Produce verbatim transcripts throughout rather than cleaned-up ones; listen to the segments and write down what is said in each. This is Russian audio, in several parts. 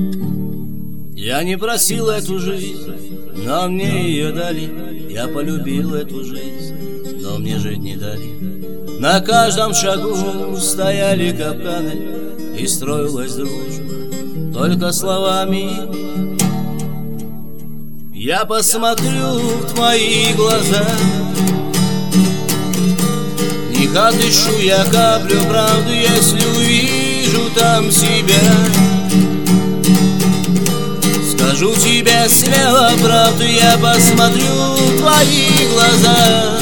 Я не просил эту жизнь, но мне ее дали. Я полюбил эту жизнь, но мне жить не дали. На каждом шагу стояли капканы, и строилась дружба только словами. Я посмотрю в твои глаза, не отыщу я каплю правды, если увижу там себя. Скажу тебе смело правду, я посмотрю в твои глаза.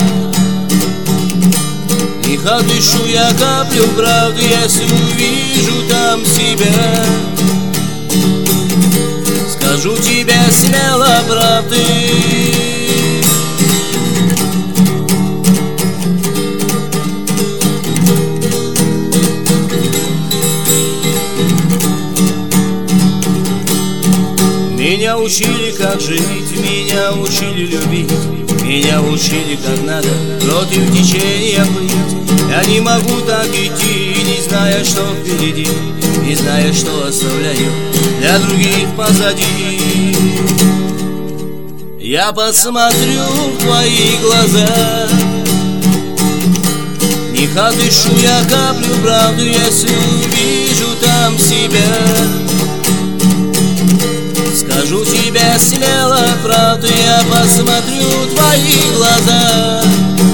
Не отыщу я каплю правды, если увижу там себя. Скажу тебе смело правды. Меня учили, как жить, меня учили любить, меня учили, как надо против течения плыть. Я не могу так идти, не зная, что впереди, не зная, что оставляю для других позади. Я посмотрю в твои глаза, не отыщу я каплю правду, если увижу там себя. Скажу тебе смело правду, я посмотрю в твои глаза.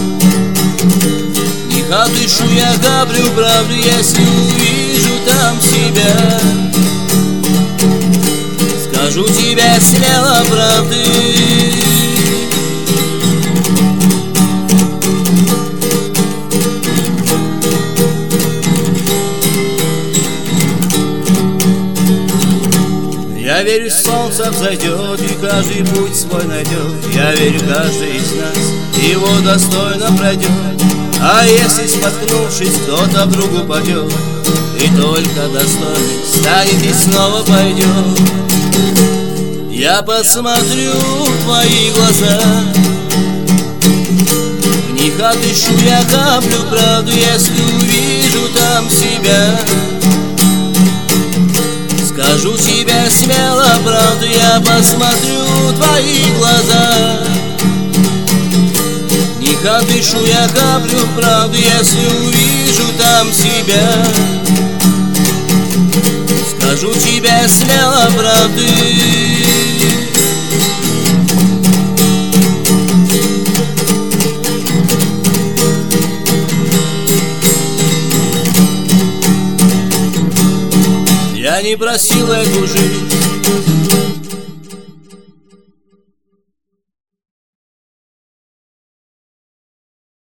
Не отыщу я каплю правду, если увижу там себя. Скажу тебе смело правды. Я верю, солнце взойдет, и каждый путь свой найдет. Я верю, каждый из нас его достойно пройдет. А если, споткнувшись, кто-то вдруг упадет, и только достойный станет и снова пойдет. Я посмотрю в твои глаза, в них отыщу я каплю правду, если увижу там себя. Скажу тебе смело правду, я посмотрю в твои глаза. Не отыщу я каплю правды, если увижу там себя. Скажу тебе смело правды. Я не просил эту жизнь,